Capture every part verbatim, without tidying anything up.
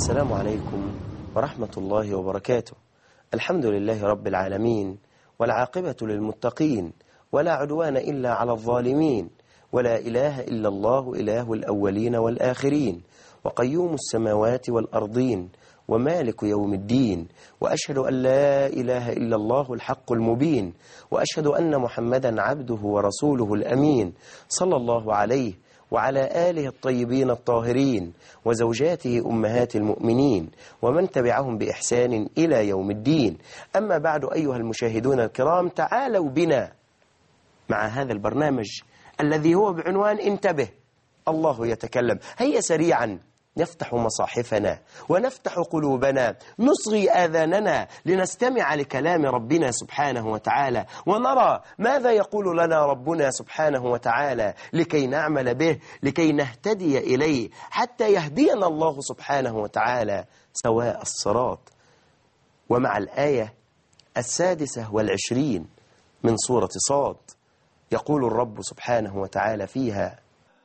السلام عليكم ورحمة الله وبركاته. الحمد لله رب العالمين، والعاقبة للمتقين، ولا عدوان إلا على الظالمين، ولا إله إلا الله إله الأولين والآخرين، وقيوم السماوات والأرضين، ومالك يوم الدين. وأشهد أن لا إله إلا الله الحق المبين، وأشهد أن محمدا عبده ورسوله الأمين، صلى الله عليه وعلى آله الطيبين الطاهرين، وزوجاته أمهات المؤمنين، ومن تبعهم بإحسان إلى يوم الدين. أما بعد، أيها المشاهدون الكرام، تعالوا بنا مع هذا البرنامج الذي هو بعنوان انتبه الله يتكلم. هيا سريعا نفتح مصاحفنا ونفتح قلوبنا، نصغي آذاننا لنستمع لكلام ربنا سبحانه وتعالى، ونرى ماذا يقول لنا ربنا سبحانه وتعالى لكي نعمل به، لكي نهتدي إليه، حتى يهدينا الله سبحانه وتعالى سواء الصراط. ومع الآية السادسة والعشرين من سورة صاد يقول الرب سبحانه وتعالى فيها: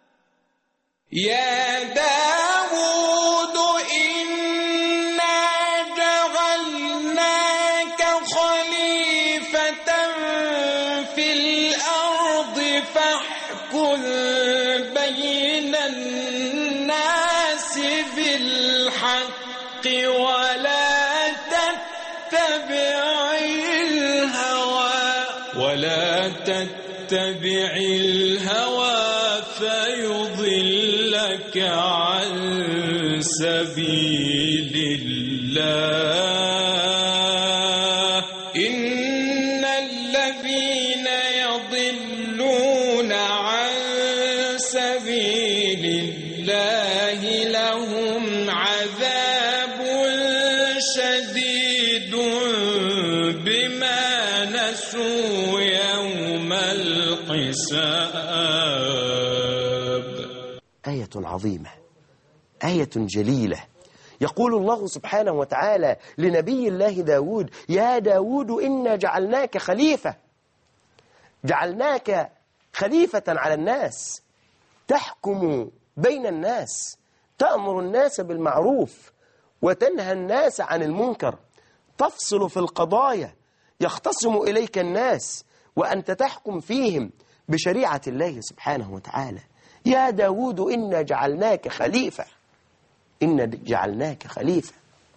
يا داود إنا جعلناك خليفة في الأرض فاحكم بين الناس بالحق ولا تتبع الهوى ولا تتبع الهوى فيضلك عن سبيل الله. إن الذين يضلون عن سبيل الله لهم عذاب شديد بما نسوا يوم الحساب. آية عظيمة، آية جليلة. يقول الله سبحانه وتعالى لنبي الله داود: يا داود إنا جعلناك خليفة، جعلناك خليفة على الناس، تحكم بين الناس، تأمر الناس بالمعروف وتنهى الناس عن المنكر، تفصل في القضايا، يختصم إليك الناس وأنت تحكم فيهم بشريعة الله سبحانه وتعالى. يا داود إنا جعلناك خليفة، إنا جعلناك خليفة.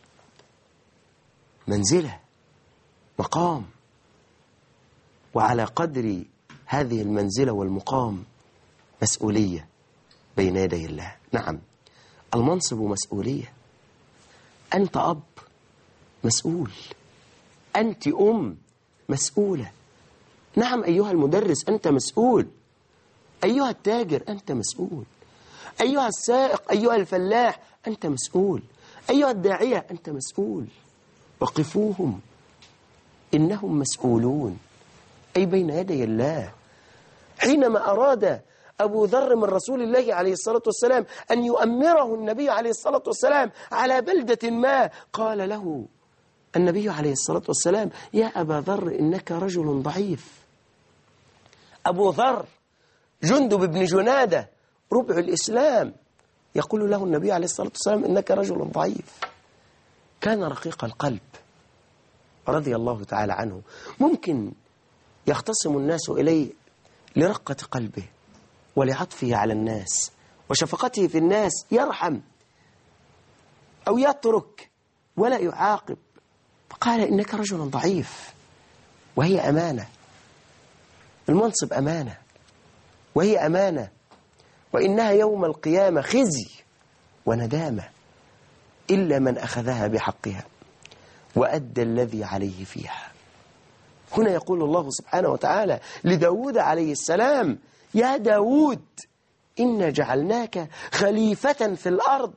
منزلة، مقام، وعلى قدر هذه المنزلة والمقام مسؤولية بين يدي الله. نعم، المنصب مسؤولية. أنت أب مسؤول، أنت أم مسؤولة. نعم أيها المدرس أنت مسؤول، أيها التاجر أنت مسؤول، أيها السائق، أيها الفلاح أنت مسؤول، أيها الداعية أنت مسؤول. وقفوهم إنهم مسؤولون، أي بين يدي الله. حينما أراد أبو ذر من رسول الله عليه الصلاة والسلام أن يؤمره النبي عليه الصلاة والسلام على بلدة ما، قال له النبي عليه الصلاة والسلام: يا أبا ذر إنك رجل ضعيف. أبو ذر جندب بن جنادة ربع الإسلام، يقول له النبي عليه الصلاة والسلام: إنك رجل ضعيف. كان رقيق القلب رضي الله تعالى عنه. ممكن يختصم الناس إليه لرقة قلبه ولعطفه على الناس وشفقته في الناس، يرحم أو يترك ولا يعاقب. قال: إنك رجل ضعيف. وهي أمانة، المنصب أمانة، وهي أمانة، وإنها يوم القيامة خزي وندامة إلا من أخذها بحقها وأدى الذي عليه فيها. هنا يقول الله سبحانه وتعالى لداود عليه السلام: يا داود إنا جعلناك خليفة في الأرض.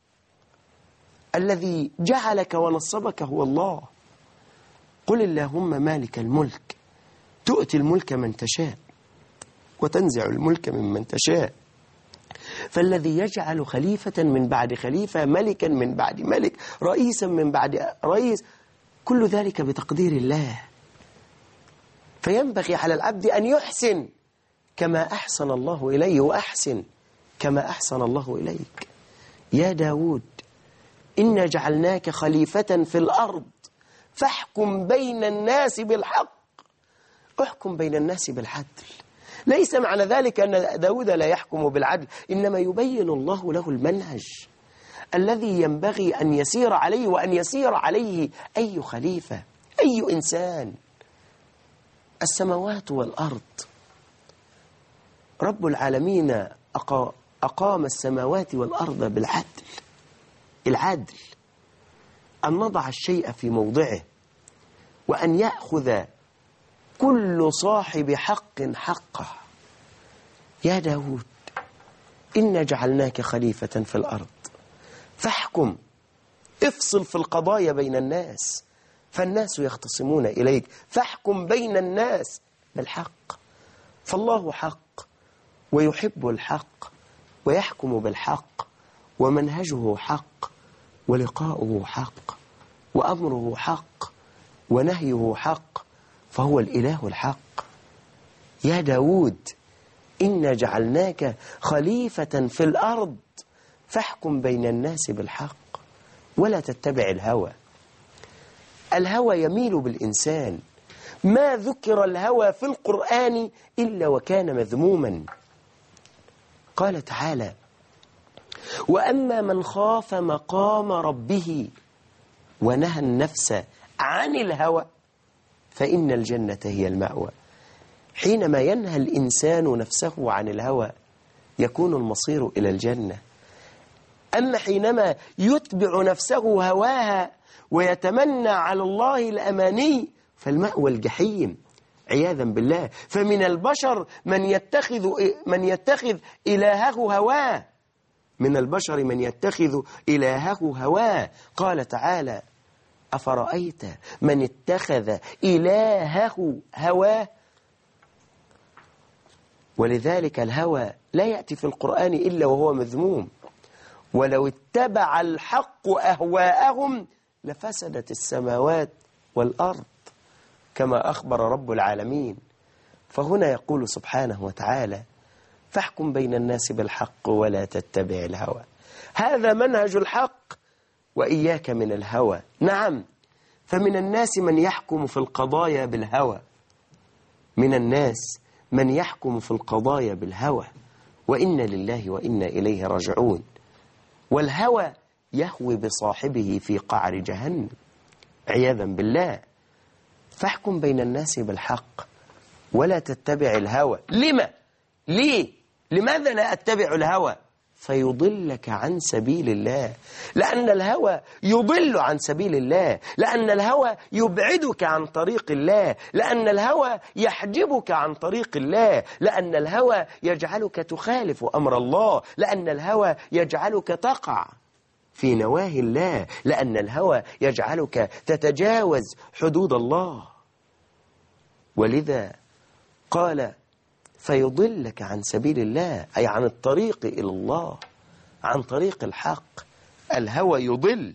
الذي جعلك ونصبك هو الله. قل اللهم مالك الملك تؤتي الملك من تشاء وتنزع الملك ممن تشاء. فالذي يجعل خليفة من بعد خليفة، ملكا من بعد ملك، رئيسا من بعد رئيس، كل ذلك بتقدير الله. فينبغي على العبد أن يحسن كما أحسن الله إليه، وأحسن كما أحسن الله إليك. يا داود إنا جعلناك خليفة في الأرض فاحكم بين الناس بالحق. احكم بين الناس بالعدل. ليس معنى ذلك أن داود لا يحكم بالعدل، إنما يبين الله له المنهج الذي ينبغي أن يسير عليه وأن يسير عليه أي خليفة، أي إنسان. السماوات والأرض، رب العالمين أقام السماوات والأرض بالعدل. العدل أن نضع الشيء في موضعه، وأن يأخذ كل صاحب حق حقه. يا داود إنا جعلناك خليفة في الأرض فاحكم، افصل في القضايا بين الناس، فالناس يختصمون إليك، فاحكم بين الناس بالحق. فالله حق ويحب الحق ويحكم بالحق، ومنهجه حق ولقاؤه حق وأمره حق ونهيه حق، فهو الإله الحق. يا داود إنا جعلناك خليفة في الأرض فاحكم بين الناس بالحق ولا تتبع الهوى. الهوى يميل بالإنسان، ما ذكر الهوى في القرآن إلا وكان مذموما. قال تعالى: وأما من خاف مقام ربه ونهى النفس عن الهوى فإن الجنة هي المأوى. حينما ينهى الإنسان نفسه عن الهوى يكون المصير إلى الجنة. أما حينما يتبع نفسه هواها ويتمنى على الله الأماني فالمأوى الجحيم عياذا بالله. فمن البشر من يتخذ من يتخذ إلهه هواه، من البشر من يتخذ إلهه هواه. قال تعالى: أفرأيت من اتخذ إلهه هواه. ولذلك الهوى لا يأتي في القرآن إلا وهو مذموم. ولو اتبع الحق أهواءهم لفسدت السماوات والأرض كما أخبر رب العالمين. فهنا يقول سبحانه وتعالى: فاحكم بين الناس بالحق ولا تتبع الهوى. هذا منهج الحق، وإياك من الهوى. نعم، فمن الناس من يحكم في القضايا بالهوى، من الناس من يحكم في القضايا بالهوى، وإنا لله وإنا إليه راجعون. والهوى يهوي بصاحبه في قعر جهنم عياذا بالله. فاحكم بين الناس بالحق ولا تتبع الهوى. لما؟ ليه؟ لماذا لا أتبع الهوى؟ فيضلك عن سبيل الله، لأن الهوى يضل عن سبيل الله، لأن الهوى يبعدك عن طريق الله، لأن الهوى يحجبك عن طريق الله، لأن الهوى يجعلك تخالف أمر الله، لأن الهوى يجعلك تقع في نواهي الله، لأن الهوى يجعلك تتجاوز حدود الله. ولذا قال: فيضلك عن سبيل الله، أي عن الطريق إلى الله، عن طريق الحق. الهوى يضل.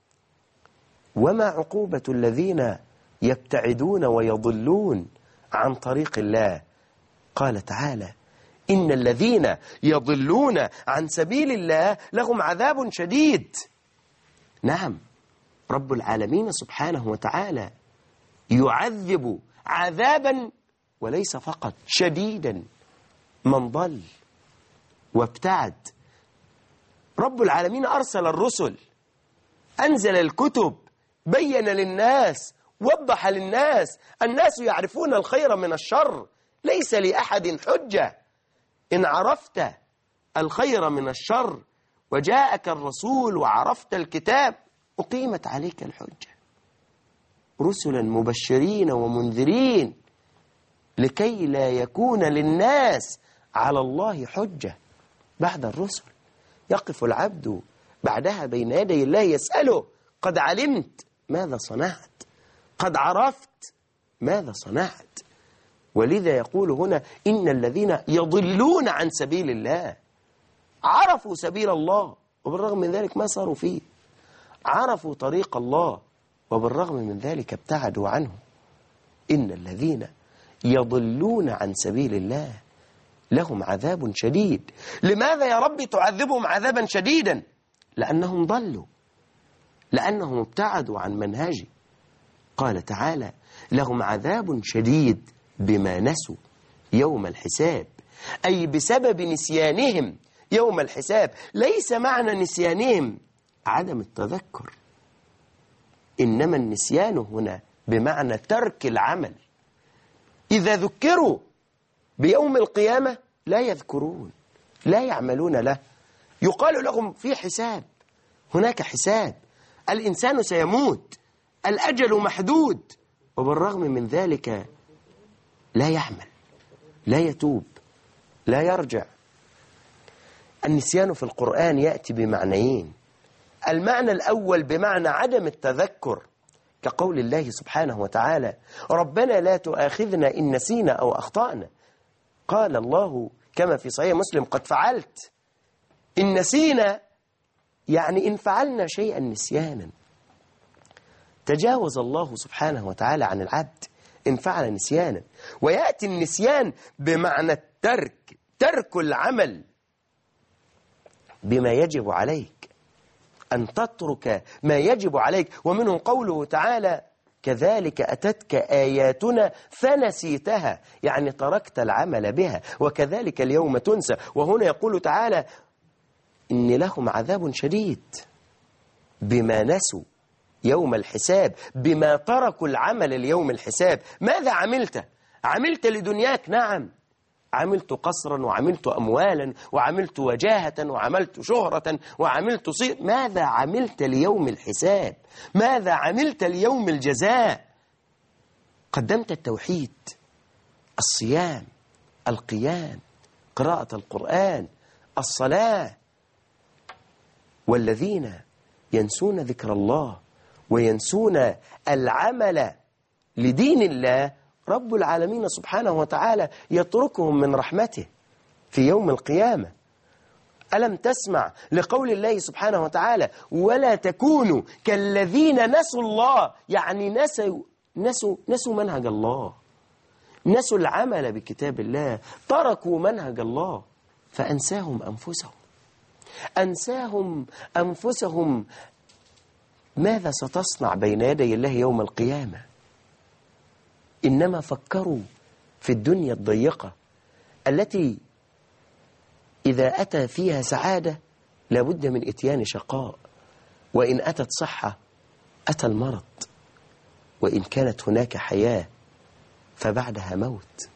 وما عقوبة الذين يبتعدون ويضلون عن طريق الله؟ قال تعالى: إن الذين يضلون عن سبيل الله لهم عذاب شديد. نعم، رب العالمين سبحانه وتعالى يعذب عذابا وليس فقط شديدا من ضل وابتعد. رب العالمين أرسل الرسل، أنزل الكتب، بين للناس، وضح للناس. الناس يعرفون الخير من الشر، ليس لأحد حجة. إن عرفت الخير من الشر وجاءك الرسول وعرفت الكتاب أقيمت عليك الحجة. رسلا مبشرين ومنذرين لكي لا يكون للناس على الله حجة بعد الرسل. يقف العبد بعدها بين يدي الله يسأله: قد علمت ماذا صنعت؟ قد عرفت ماذا صنعت؟ ولذا يقول هنا: إن الذين يضلون عن سبيل الله. عرفوا سبيل الله وبالرغم من ذلك ما صاروا فيه، عرفوا طريق الله وبالرغم من ذلك ابتعدوا عنه. إن الذين يضلون عن سبيل الله لهم عذاب شديد. لماذا يا رب تعذبهم عذابا شديدا؟ لأنهم ضلوا. لأنهم ابتعدوا عن منهجه. قال تعالى: لهم عذاب شديد بما نسوا يوم الحساب، أي بسبب نسيانهم يوم الحساب. ليس معنى نسيانهم عدم التذكر، إنما النسيان هنا بمعنى ترك العمل. إذا ذكروا بيوم القيامة لا يذكرون، لا يعملون له. يقال لهم في حساب، هناك حساب، الإنسان سيموت، الأجل محدود، وبالرغم من ذلك لا يعمل، لا يتوب، لا يرجع. النسيان في القرآن يأتي بمعنيين. المعنى الأول بمعنى عدم التذكر، كقول الله سبحانه وتعالى: ربنا لا تؤاخذنا إن نسينا أو أخطأنا. قال الله كما في صحيح مسلم: قد فعلت. إن نسينا يعني إن فعلنا شيئا نسيانا. تجاوز الله سبحانه وتعالى عن العبد إن فعل نسيانا. ويأتي النسيان بمعنى الترك، ترك العمل بما يجب عليك، أن تترك ما يجب عليك. ومنه قوله تعالى: كذلك أتتك آياتنا فنسيتها، يعني تركت العمل بها، وكذلك اليوم تنسى. وهنا يقول تعالى: إن لهم عذاب شديد بما نسوا يوم الحساب، بما تركوا العمل اليوم الحساب. ماذا عملت؟ عملت لدنياك؟ نعم، عملت قصرا، وعملت أموالا، وعملت وجاهة، وعملت شهرة، وعملت صيت. ماذا عملت ليوم الحساب؟ ماذا عملت ليوم الجزاء؟ قدمت التوحيد، الصيام، القيام، قراءة القرآن، الصلاة. والذين ينسون ذكر الله وينسون العمل لدين الله، رب العالمين سبحانه وتعالى يتركهم من رحمته في يوم القيامة. ألم تسمع لقول الله سبحانه وتعالى: ولا تكونوا كالذين نسوا الله، يعني نسوا, نسوا, نسوا منهج الله، نسوا العمل بكتاب الله، تركوا منهج الله فأنساهم أنفسهم، أنساهم أنفسهم. ماذا ستصنع بين يدي الله يوم القيامة؟ إنما فكروا في الدنيا الضيقة التي إذا أتى فيها سعادة لابد من إتيان شقاء، وإن أتت صحة أتى المرض، وإن كانت هناك حياة فبعدها موت.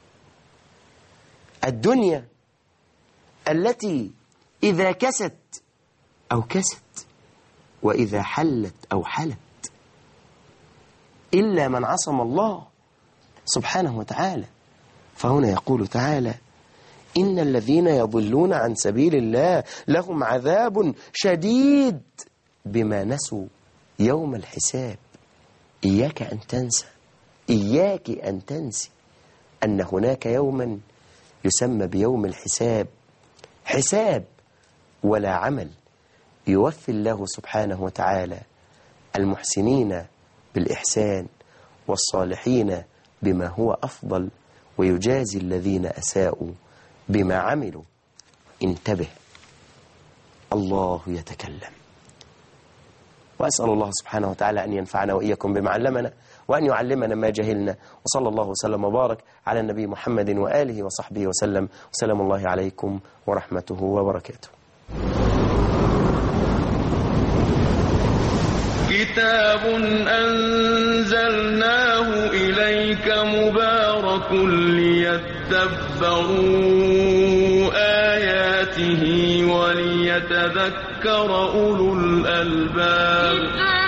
الدنيا التي إذا كست أو كست، وإذا حلت أو حلت، إلا من عصم الله سبحانه وتعالى. فهنا يقول تعالى: إن الذين يضلون عن سبيل الله لهم عذاب شديد بما نسوا يوم الحساب. إياك أن تنسى، إياك أن تنسي أن هناك يوما يسمى بيوم الحساب، حساب ولا عمل. يوفي الله سبحانه وتعالى المحسنين بالإحسان والصالحين بما هو أفضل، ويجازي الذين أساءوا بما عملوا. انتبه، الله يتكلم. وأسأل الله سبحانه وتعالى أن ينفعنا وإياكم بما علمنا، وأن يعلمنا ما جهلنا. وصلى الله وسلم وبارك على النبي محمد وآله وصحبه وسلم. وسلام الله عليكم ورحمته وبركاته. كتاب أنزلناه إليك مبارك ليدبروا آياته وليتذكر أولو الألباب.